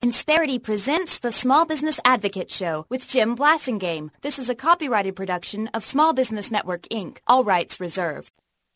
Insperity presents the Small Business Advocate Show with Jim Blasingame. This is a copyrighted production of Small Business Network, Inc., all rights reserved.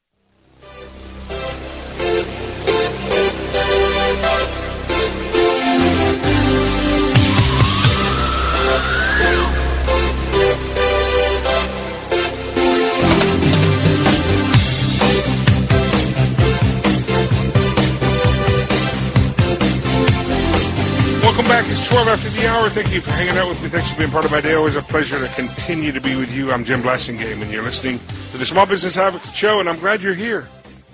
Welcome back. It's 12 after the hour. Thank you for hanging out with me. Thanks for being part of my day. Always a pleasure to continue to be with you. I'm Jim Blasingame, and you're listening to the Small Business Advocate Show, and I'm glad you're here.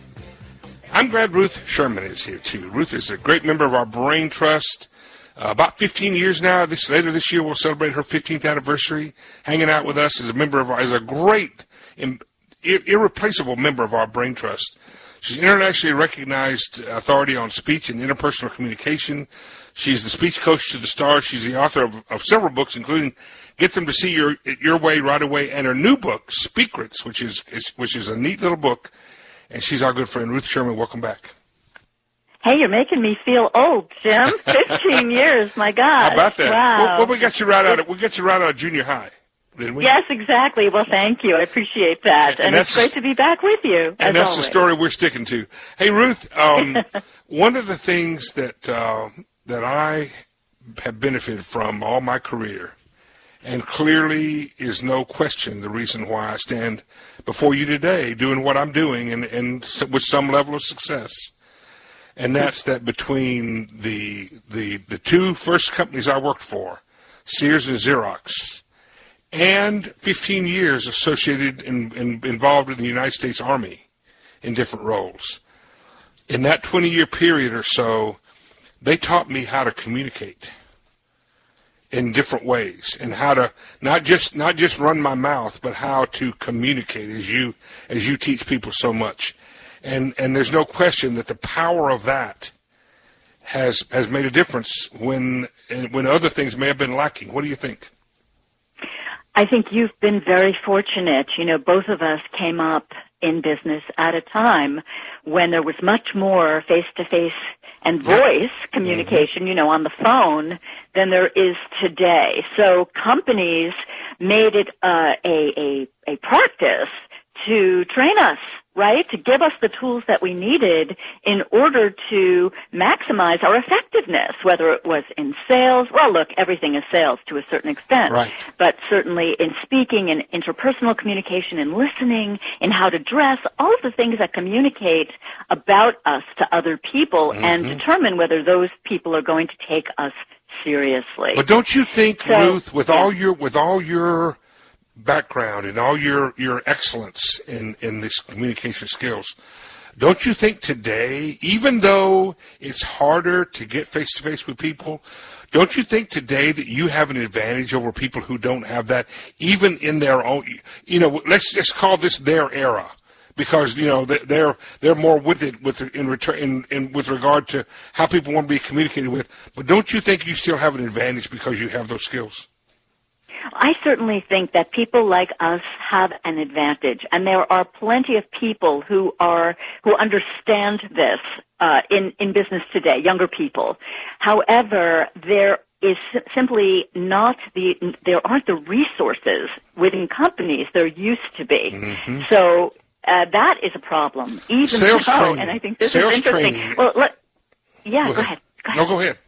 I'm glad Ruth Sherman is here, too. Ruth is a great member of our Brain Trust. About 15 years now. Later this year, we'll celebrate her 15th anniversary, hanging out with us as a great, irreplaceable member of our Brain Trust. She's an internationally recognized authority on speech and interpersonal communication. She's the speech coach to the stars. She's the author of several books, including Get Them to See Your Way Right Away, and her new book, Speakrets, which is a neat little book. And she's our good friend, Ruth Sherman. Welcome back. Hey, you're making me feel old, Jim. 15 years, my God. How about that? Wow. Well, we got you right out of junior high, didn't we? Yes, exactly. Well, thank you. I appreciate that. And it's great to be back with you, and that's always. The story we're sticking to. Hey, Ruth, one of the things that I have benefited from all my career, and clearly is no question the reason why I stand before you today doing what I'm doing and with some level of success. And that's that between the two first companies I worked for, Sears and Xerox, and 15 years associated and involved in the United States Army in different roles. In that 20-year period or so, they taught me how to communicate in different ways, and how to not just run my mouth, but how to communicate as you teach people so much. And there's no question that the power of that has made a difference when other things may have been lacking. What do you think? I think you've been very fortunate. You know, both of us came up in business at a time when there was much more face-to-face and voice communication, you know, on the phone than there is today. So companies made it a practice to train us, right, to give us the tools that we needed in order to maximize our effectiveness, whether it was in sales. Well, look, everything is sales to a certain extent, right. But certainly in speaking and interpersonal communication and listening and how to dress, all of the things that communicate about us to other people and determine whether those people are going to take us seriously. But don't you think, Ruth, with all your background and all your excellence in this communication skills, don't you think today, even though it's harder to get face-to-face with people, don't you think today that you have an advantage over people who don't have that, even in their own, you know, let's just call this their era, because, you know, they're more with it with regard to how people want to be communicated with. But don't you think you still have an advantage because you have those skills? I certainly think that people like us have an advantage, and there are plenty of people who understand this in business today, younger people. However, there is simply there aren't the resources within companies there used to be. Mm-hmm. So that is a problem. Even sales training. And I think this sales is interesting. Training. Well, go ahead. No, go ahead.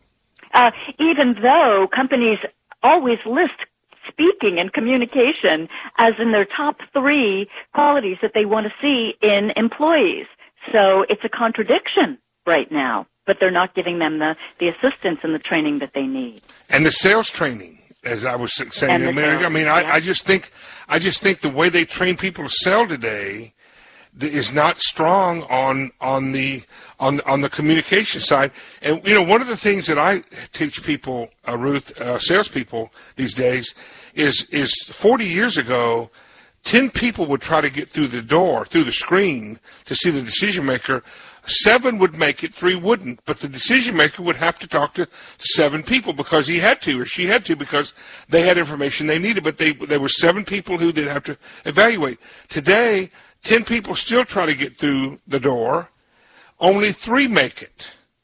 Even though companies always list speaking and communication as in their top 3 qualities that they want to see in employees. So it's a contradiction right now, but they're not giving them the assistance and the training that they need. And the sales training, as I was saying a minute ago, I mean, I just think the way they train people to sell today is not strong on the communication side. And you know, one of the things that I teach people, Ruth, salespeople these days, is 40 years ago, 10 people would try to get through the screen to see the decision maker. 7 would make it, 3 wouldn't. But the decision maker would have to talk to 7 people because he had to or she had to, because they had information they needed. But there were 7 people who they'd have to evaluate. Today, 10 people still try to get through the door. Only 3 make it.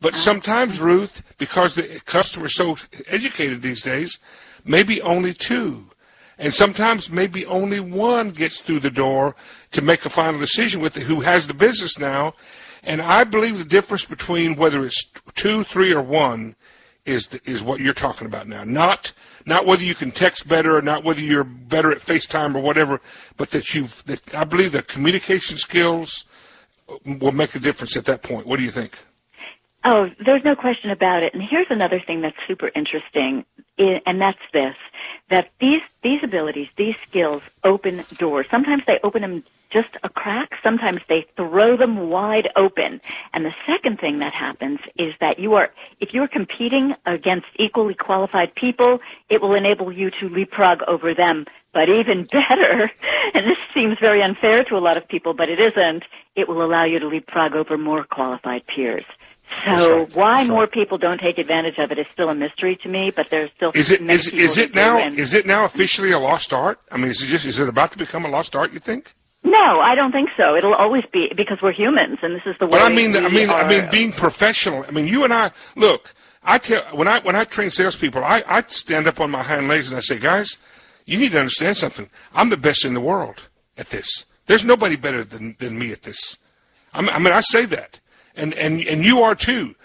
But sometimes, Ruth, because the customer is so educated these days, maybe only two. And sometimes maybe only one gets through the door to make a final decision with who has the business now. And I believe the difference between whether it's 2, 3, or 1 is what you're talking about now. Not whether you can text better or not whether you're better at FaceTime or whatever, but that I believe the communication skills will make a difference at that point. What do you think? Oh, there's no question about it. And here's another thing that's super interesting, and that's this, that these abilities, these skills open doors. Sometimes they open them just a crack. Sometimes they throw them wide open. And the second thing that happens is that if you're competing against equally qualified people, it will enable you to leapfrog over them. But even better, and this seems very unfair to a lot of people, but it isn't, it will allow you to leapfrog over more qualified peers. So why more people don't take advantage of it is still a mystery to me, but there's still is it now officially a lost art? I mean, is it about to become a lost art, you think? No, I don't think so. It'll always be, because we're humans, and this is the way. But I mean, being professional. I mean, you and I look. When I train salespeople, I stand up on my hind legs and I say, guys, you need to understand something. I'm the best in the world at this. There's nobody better than me at this. I say that. And you are too.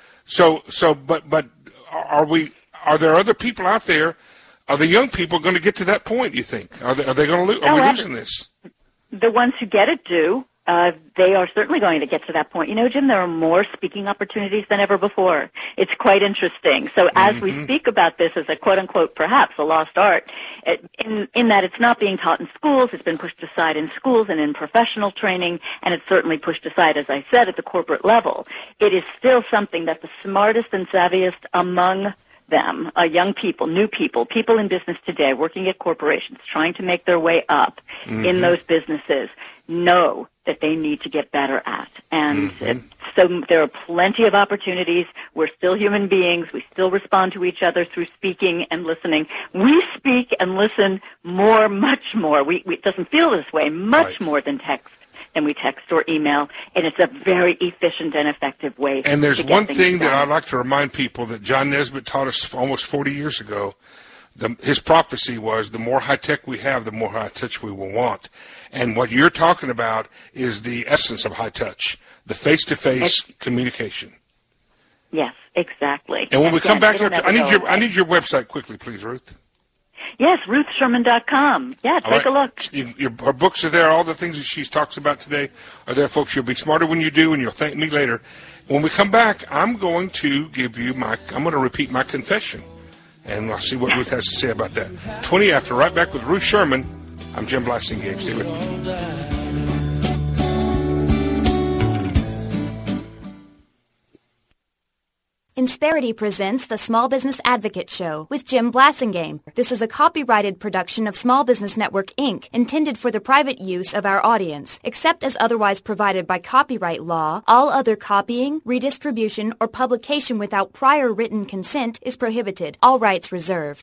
But are there other people out there? Are the young people going to get to that point, you think? Are we losing this? The ones who get it do. They are certainly going to get to that point. You know, Jim, there are more speaking opportunities than ever before. It's quite interesting. So as we speak about this as a quote-unquote, perhaps, a lost art, in that it's not being taught in schools, it's been pushed aside in schools and in professional training, and it's certainly pushed aside, as I said, at the corporate level. It is still something that the smartest and savviest among them, young people, new people, people in business today, working at corporations, trying to make their way up in those businesses, know that they need to get better at. And so there are plenty of opportunities. We're still human beings. We still respond to each other through speaking and listening. We speak and listen more, much more. It doesn't feel this way, much more than we text or email, and it's a very efficient and effective way. And there's one thing that I'd like to remind people that John Nesbitt taught us almost 40 years ago. His prophecy was the more high-tech we have, the more high-touch we will want. And what you're talking about is the essence of high-touch, the face-to-face communication. Yes, exactly. And when we come back, I need your website quickly, please, Ruth. Yes, RuthSherman.com. Yeah, take a look. Her books are there. All the things that she talks about today are there, folks. You'll be smarter when you do, and you'll thank me later. When we come back, I'm going to repeat my confession, and I'll see what Ruth has to say about that. 20 after, right back with Ruth Sherman. I'm Jim Blasingame. Stay with me. Insperity presents the Small Business Advocate Show with Jim Blasingame. This is a copyrighted production of Small Business Network, Inc., intended for the private use of our audience. Except as otherwise provided by copyright law, all other copying, redistribution, or publication without prior written consent is prohibited. All rights reserved.